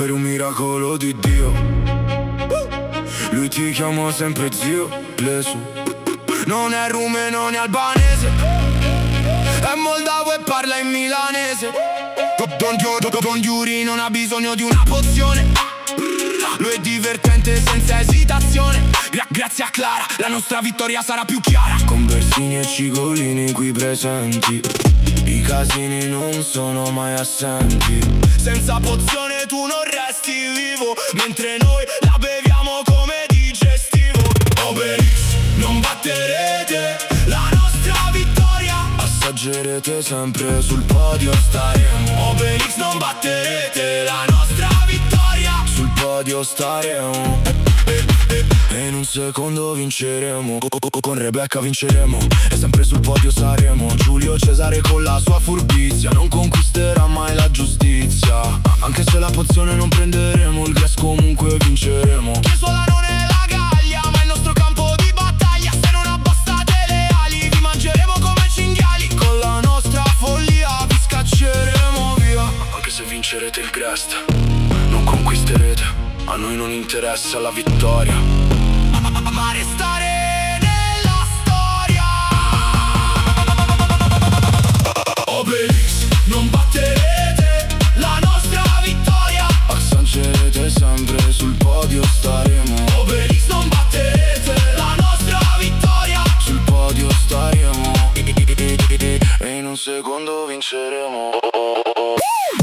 per un miracolo di Dio. Lui ti chiama sempre zio, Lesu. Non è rumeno né albanese, è moldavo e parla in milanese. Don Giuri non ha bisogno di una pozione. Lui è divertente senza esitazione. Grazie a Clara, la nostra vittoria sarà più chiara. Con Bersini e Cigolini qui presenti, i casini non sono mai assenti. Senza pozione tu non resti vivo, mentre noi la beviamo come digestivo. Obelix, non batterete la nostra vittoria. Assaggerete sempre sul podio staremo. Obelix, non batterete la nostra vittoria. Sul podio staremo. E in un secondo vinceremo. Con Rebecca vinceremo. E sempre sul podio saremo. Giulio Cesare con la sua furbizia non conquisterà mai la giustizia. Anche se la pozione non prenderemo, il gas comunque vinceremo. Chiesola non è la gaglia, ma il nostro campo di battaglia. Se non abbassate le ali, vi mangeremo come cinghiali. Con la nostra follia vi scacceremo via. Anche se vincerete il Grest, non conquisterete, a noi non interessa la vittoria, ma restare nella storia. Obelix, non batterete la nostra vittoria. Assaggerete sempre sul podio staremo. Obelix, non batterete la nostra vittoria. Sul podio staremo. E in un secondo vinceremo.